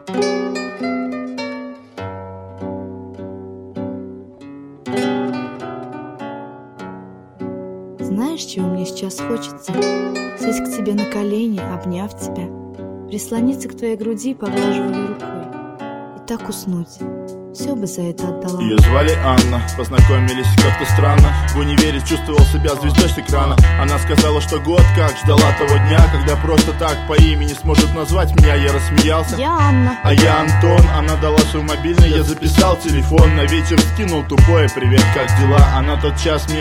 Знаешь, чего мне сейчас хочется? Сесть к тебе на колени, обняв тебя, прислониться к твоей груди, поглаживая рукой, и так уснуть. Все бы за это отдала. Ее звали Анна, познакомились как-то странно. В универе чувствовал себя звездой с экрана. Она сказала, что год как ждала того дня, когда просто так по имени сможет назвать меня. Я рассмеялся. Я Анна. А я Антон. Она дала свой мобильный, я записал телефон. На вечер скинул тупое: привет, как дела? Она тот час мне